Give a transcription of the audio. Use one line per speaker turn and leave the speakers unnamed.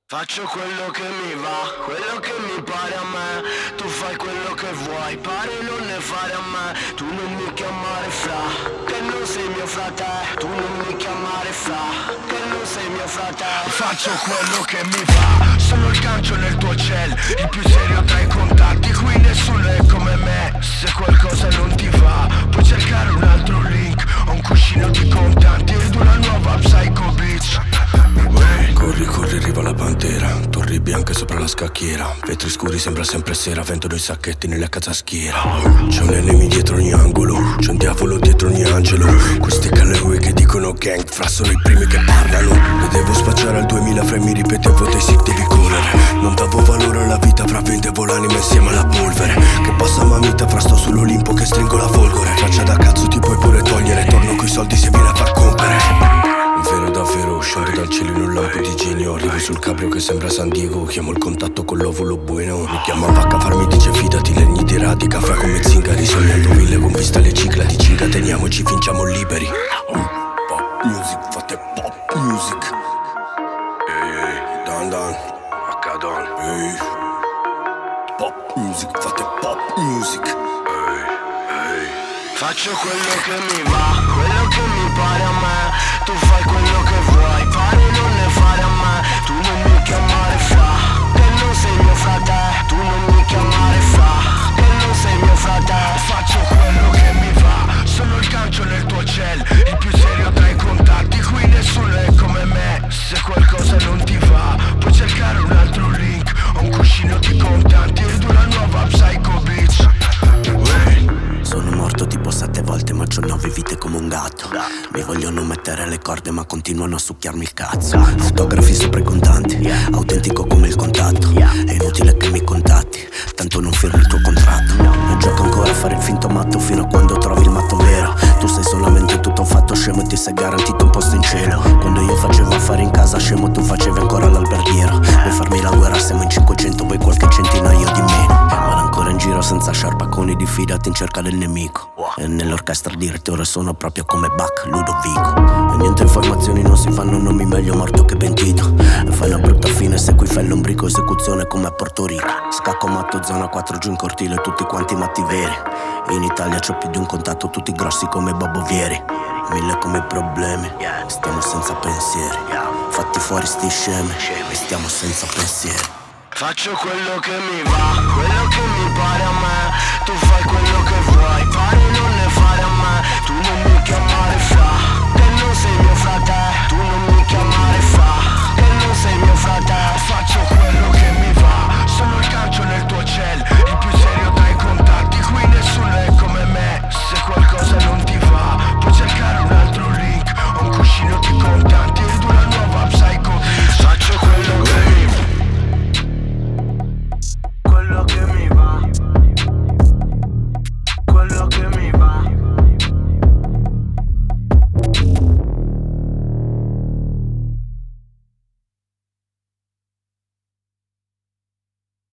Faccio quello che mi va, quello che mi pare a me. Tu fai quello che vuoi, pare non ne fare a me. Tu non mi chiamare fra, che non sei mio fratello. Tu non mi chiamare fra, che non sei mio fratello. Faccio quello che mi va, sono il gancio nel tuo ciel, il più serio tra i contatti, qui nessuno è come me. Se qualcosa non ti va, puoi cercare un altro link. Ho un cuscino di contanti ed una nuova Psycho Beach.
Corri, corri, arriva la pantera. Torri bianche sopra la scacchiera. Vetri scuri, sembra sempre sera. Vendono i sacchetti nella casaschiera. C'è un enemy dietro ogni angolo, c'è un diavolo dietro ogni angelo. Questi Callaway che dicono gang, fra sono i primi che parlano. E devo spacciare al 2000, fra mi ripetevo dei sick devi correre. Non davo valore alla vita, fra vendevo l'anima insieme alla polvere. Che passa mamita, fra sto sull'Olimpo che stringo la folgore. Faccia da cazzo ti puoi pure togliere, torno coi soldi se viene a far compere. Vero davvero, scendo dal cielo in un lampo di genio. Arrivo sul cabrio che sembra San Diego. Chiamo il contatto con l'ovulo bueno. Mi chiama Vacca, mi dice fidati, legni di radica. Fra come zingari, sognando ville con vista alle cicladi. Cinga, teniamoci, vinciamo liberi. Pop music, fate pop music. Ehi, Dan Dan, H-Don. Ehi, pop music, fate pop music.
Faccio quello che mi va, quello che mi pare a me. Tu fai quello che vuoi, pare non ne fare a me. Tu non mi chiamare fra, che non sei mio fratello. Tu non mi chiamare fra, che non sei mio fratello. Faccio quello che mi va, sono il gancio nel tuo ciel, il più serio tra i contatti, qui nessuno è come me. Se qualcosa non ti va, puoi cercare un altro link. Ho un cuscino di contanti ed una nuova Psycho Beach.
Sono morto tipo 7 volte ma c'ho 9 vite come un gatto. Mi vogliono mettere le corde ma continuano a succhiarmi il cazzo. Fotografi sopra i contanti, autentico come il contatto. È inutile che mi contatti, tanto non firmo il tuo contratto. Non gioco ancora a fare il finto matto fino a quando trovi il matto vero. Tu sei solamente tutto fatto scemo e ti sei garantito un posto in cielo. Quando io facevo affari in casa scemo tu facevi ancora l'alberghiero. Vuoi farmi la guerra siamo in 500, vuoi qualche centinaio di meno. Vado ancora in giro senza sciarpaconi di fidati in cerca del nemico. E nell'orchestra direttore sono proprio come Bach, Ludovico. E niente informazioni, non si fanno nomi, meglio morto che pentito. E fai una brutta fine se qui fai l'ombrico, esecuzione come a Porto Rico. Scacco matto, zona 4 giù in cortile, tutti quanti matti veri. In Italia c'ho più di un contatto, tutti grossi come Bobo Vieri. 1000 come problemi, stiamo senza pensieri. Fatti fuori sti scemi, e stiamo senza pensieri.
Faccio quello che mi va, quello che mi pare a me. Tu fai quello che vuoi, pare non ne fare a me. Tu non mi chiamare fra, che non sei mio fratello. Tu non mi chiamare fra, che non sei mio fratello.